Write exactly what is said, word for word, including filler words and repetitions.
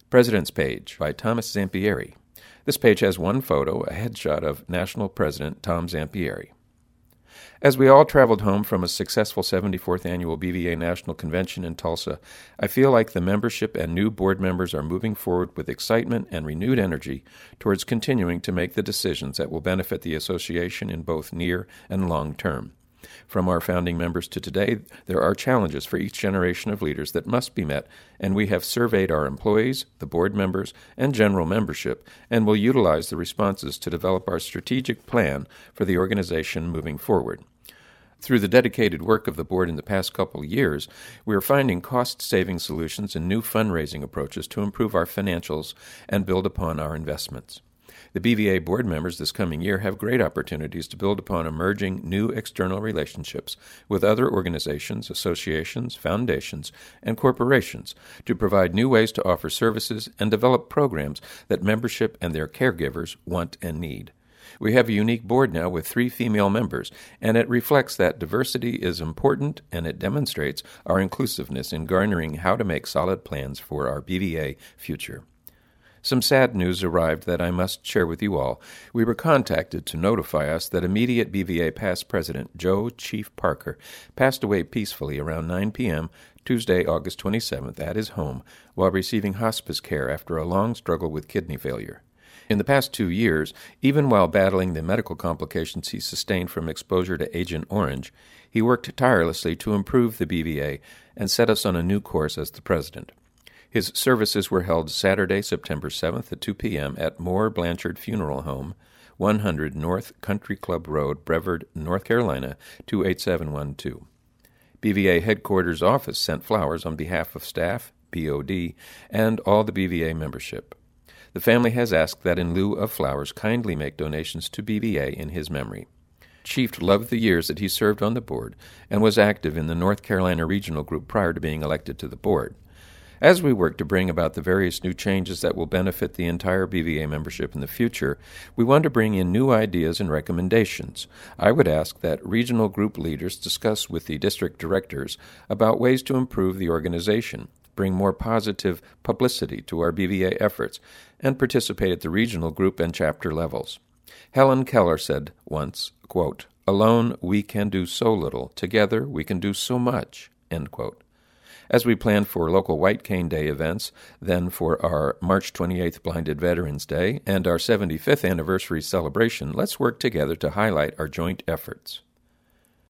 President's Page by Thomas Zampieri. This page has one photo, a headshot of National President Tom Zampieri. As we all traveled home from a successful seventy-fourth Annual B V A National Convention in Tulsa, I feel like the membership and new board members are moving forward with excitement and renewed energy towards continuing to make the decisions that will benefit the association in both near and long term. From our founding members to today, there are challenges for each generation of leaders that must be met, and we have surveyed our employees, the board members, and general membership, and will utilize the responses to develop our strategic plan for the organization moving forward. Through the dedicated work of the board in the past couple of years, we are finding cost-saving solutions and new fundraising approaches to improve our financials and build upon our investments. The B V A board members this coming year have great opportunities to build upon emerging new external relationships with other organizations, associations, foundations, and corporations to provide new ways to offer services and develop programs that membership and their caregivers want and need. We have a unique board now with three female members, and it reflects that diversity is important, and it demonstrates our inclusiveness in garnering how to make solid plans for our B V A future. Some sad news arrived that I must share with you all. We were contacted to notify us that immediate B V A past president Joe Chief Parker passed away peacefully around nine p.m. Tuesday, August twenty-seventh, at his home while receiving hospice care after a long struggle with kidney failure. In the past two years, even while battling the medical complications he sustained from exposure to Agent Orange, he worked tirelessly to improve the B V A and set us on a new course as the president. His services were held Saturday, September seventh at two p.m. at Moore Blanchard Funeral Home, one hundred North Country Club Road, Brevard, North Carolina, two eight seven one two. B V A headquarters office sent flowers on behalf of staff, B O D, and all the B V A membership. The family has asked that in lieu of flowers, kindly make donations to B V A in his memory. Chief loved the years that he served on the board and was active in the North Carolina Regional Group prior to being elected to the board. As we work to bring about the various new changes that will benefit the entire B V A membership in the future, we want to bring in new ideas and recommendations. I would ask that regional group leaders discuss with the district directors about ways to improve the organization, bring more positive publicity to our B V A efforts, and participate at the regional group and chapter levels. Helen Keller said once, quote, "Alone we can do so little, together we can do so much," end quote. As we plan for local White Cane Day events, then for our March twenty-eighth Blinded Veterans Day, and our seventy-fifth anniversary celebration, let's work together to highlight our joint efforts.